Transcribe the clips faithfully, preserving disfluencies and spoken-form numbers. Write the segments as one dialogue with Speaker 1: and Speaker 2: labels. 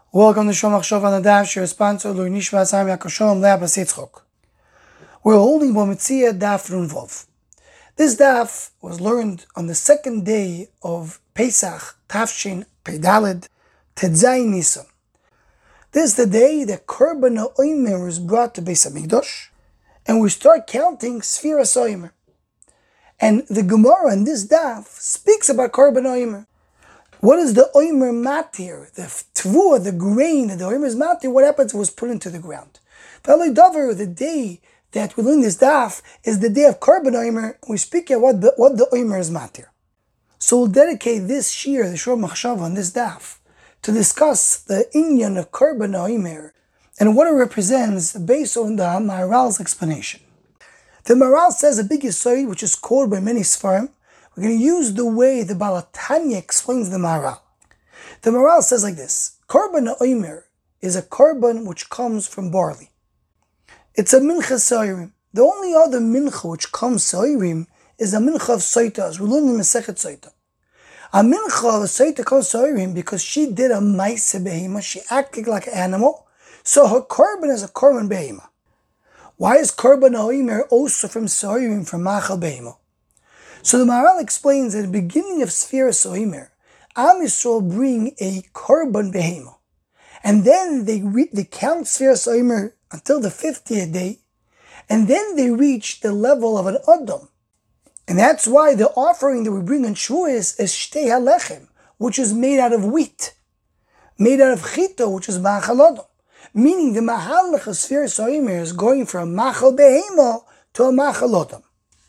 Speaker 1: Welcome to Shomach Shov on the Daf, your sponsor, Lui Nishmas Ham Yakoshom Le'Abbas Yitzchok. We're holding Bomitzia Daf Nun Vov. This Daf was learned on the second day of Pesach, Tafshin Pedaled, Tedzayin Nisan. This is the day that Korban HaOmer is brought to Beis HaMikdash, and we start counting Sfiras HaOmer. And the Gemara in this Daf speaks about Korban HaOmer. What is the Omer Matir, the Tvua, the grain that the Omer is Matir, what happens was put into the ground. The day that we learn this daf is the day of Korban Omer. We speak about what the, what the Omer is Matir. So we'll dedicate this shir, the Shor Machshav on this daf, to discuss the inyan of Korban Omer and what it represents based on the Maharal's explanation. The Maharal says a big yisoid, which is quoted by many Sfarim. We're going to use the way the Baal HaTanya explains the Maharal. The Maharal says like this: Korban HaOmer is a korban which comes from barley. It's a mincha soirim. The only other mincha which comes soirim is a mincha of soita, as we learn in Masechet Soita. A mincha of soita comes soirim because she did a maise behema, she acted like an animal, so her korban is a korban behema. Why is Korban HaOmer also from soirim, from machal behema? So the Maharal explains at the beginning of Sfiras HaOmer, Am Yisrael bring a korban behema, and then they re- they count Sfiras HaOmer until the fiftieth day, and then they reach the level of an Adam. And that's why the offering that we bring on Shavuos is Shtei HaLechem, which is made out of wheat, made out of chito, which is Machal Adam. Meaning the Mahalach of Sfiras HaOmer is going from Machal behema to a Machal Adam.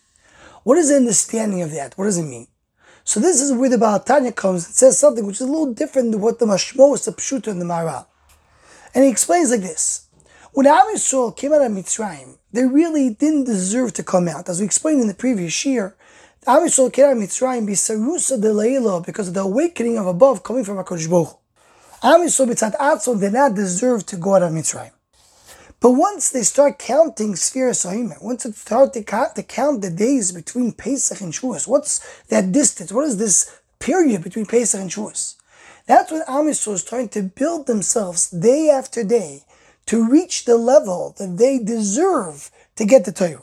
Speaker 1: What is the understanding of that? What does it mean? So this is where the Baal HaTanya comes and says something which is a little different than what the Mashmos, the Pshuta, and the Maharal. And he explains like this: when Am Yisrael came out of Mitzrayim, they really didn't deserve to come out. As we explained in the previous year, Am Yisrael came out of Mitzrayim b'sarusa de leila, because of the awakening of above coming from HaKadosh Baruch Hu. Am Yisrael b'tzad atzon did not deserve to go out of Mitzrayim. But once they start counting Sfiras HaOmer, once they start to count, to count the days between Pesach and Shavuos, what's that distance? What is this period between Pesach and Shavuos? That's when Am Yisrael is trying to build themselves day after day to reach the level that they deserve to get the Torah.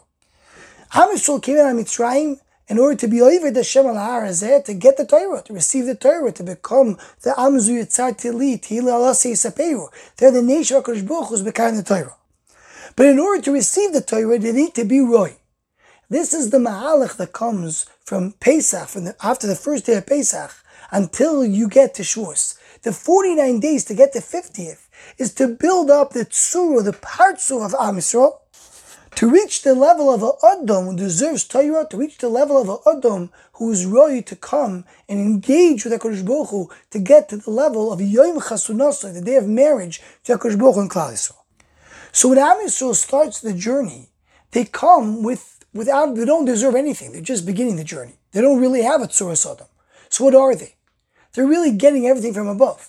Speaker 1: Am Yisrael came out of Mitzrayim in order to be over the Shem al Har Hazeh, to get the Torah, to receive the Torah, to become the Am Zu Yitzar Tili, Tili Alasi Yisaperu. They're the nation of HaKadosh Baruch Hu who's becoming the Torah. But in order to receive the Torah, they need to be roy. This is the mahalach that comes from Pesach, from the, after the first day of Pesach, until you get to Shavuos. The forty-nine days to get to fiftieth is to build up the tzura, the partzuf of Am Yisrael, to reach the level of an Adam who deserves Torah, to reach the level of an Adam who is roy to come and engage with HaKadosh Baruch Hu, to get to the level of Yom Chasunasai, the day of marriage to HaKadosh Baruch Hu and Klal Yisrael. So when Am Yisrael starts the journey, they come with without they don't deserve anything. They're just beginning the journey. They don't really have a Tzuras Adam. So what are they? They're really getting everything from above.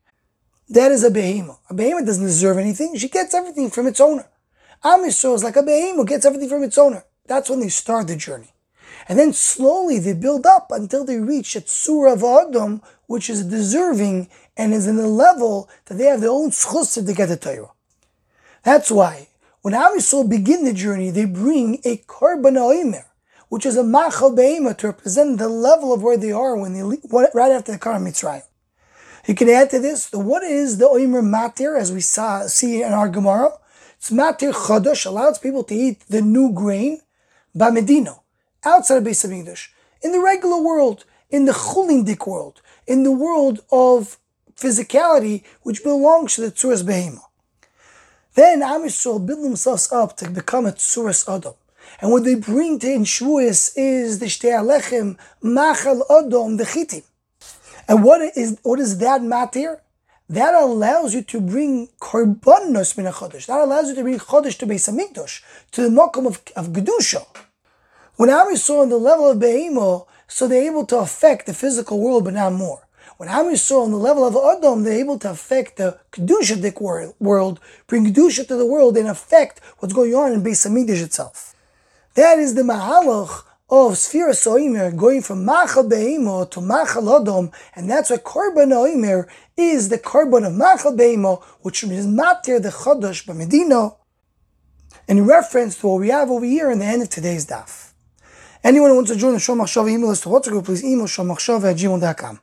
Speaker 1: That is a behema. A behema doesn't deserve anything. She gets everything from its owner. Am Yisrael is like a behema who gets everything from its owner. That's when they start the journey. And then slowly they build up until they reach a Tzura of Adam, which is deserving and is in a level that they have their own schusser to get the Torah. That's why, when Am Yisrael begin the journey, they bring a Korban HaOmer, which is a Machal Behema, to represent the level of where they are when they right after the Karam Mitzrayim. You can add to this, the, what is the Omer Matir, as we saw, see in our Gemara? It's Matir Chodosh, allows people to eat the new grain, Bamedino, outside of Beis HaMikdash, in the regular world, in the Chulindik world, in the world of physicality, which belongs to the Tzuras Behema. Then Am Yisrael build themselves up to become a Tzuras Adam. And what they bring to in Shavuos is the Shtei HaLechem, Machal Adam, the Chitim. And what is what is that matir? That allows you to bring Korbanos min HaChodesh. That allows you to bring Chodesh to Beis HaMikdash, to the Makom of, of Gedusha. When Am Yisrael on the level of Behemo, so they're able to affect the physical world, but not more. When Am Yisrael on the level of Adam, they're able to affect the Kedusha world, bring Kedusha to the world, and affect what's going on in Beis HaMikdash itself. That is the Mahalach of Sfiras Oimer going from Machal Be'emo to Machal Adom, and that's why Korban Oimer is the Korban of Machal Be'emo, which is Matir the Chodosh B'Medina, in reference to what we have over here in the end of today's daf. Anyone who wants to join the Shomachshava email list to WhatsApp group, please email shomachshava at gmail dot com.